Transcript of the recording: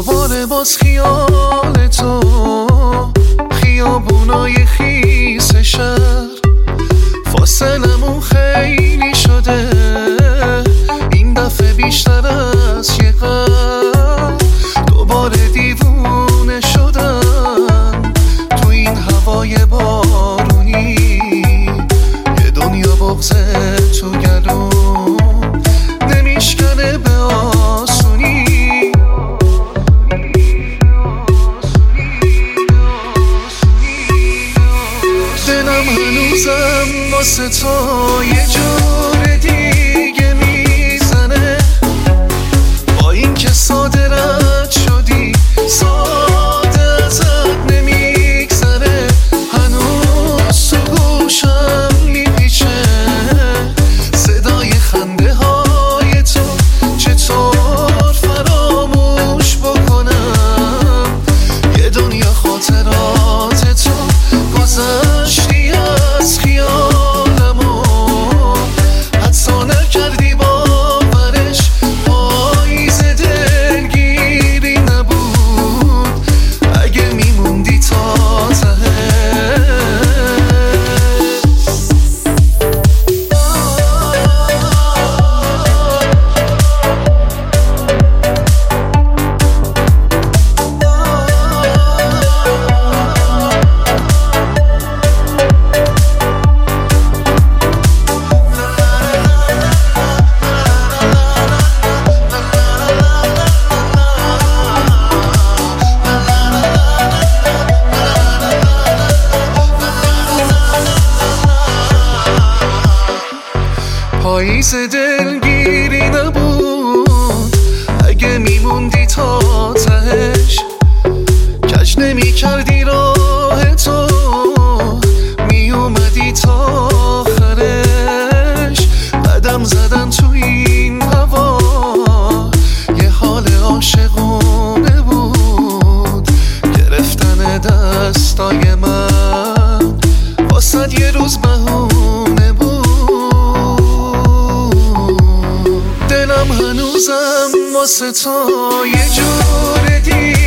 دوباره باز خیال تو، خیابونای خیس شهر، فاصلمون خیلی شده این دفعه بیشتر از یه قرن. دوباره دیوونه شدم تو این هوای بارونی، یه دنیا بغضه تو گلوم نمیشکنه به آسونی. دلم هنوزم واسه تو یه جور دیگه میزنه، با این که ساده رد شدی ساده ازت نمیگذره. هنوز تو گوشم میپیچه صدای خنده های تو، چطور فراموش بکنم یه دنیا خاطرات تو. گذشتی از خیالمو حدسا نکردی باورش، پاییز دلگیری نبود اگه میموندی تا ته. پاییز دلگیری نبود اگه میموندی تا تهش، کج نمی کردی راه تو، می اومدی تا آخرش. قدم زدن تو این هوا یه حال عاشقونه بود، گرفتن دستای من واسد یه روز بهونه بود. دلم هنوزم واسه تو یه جور دیگه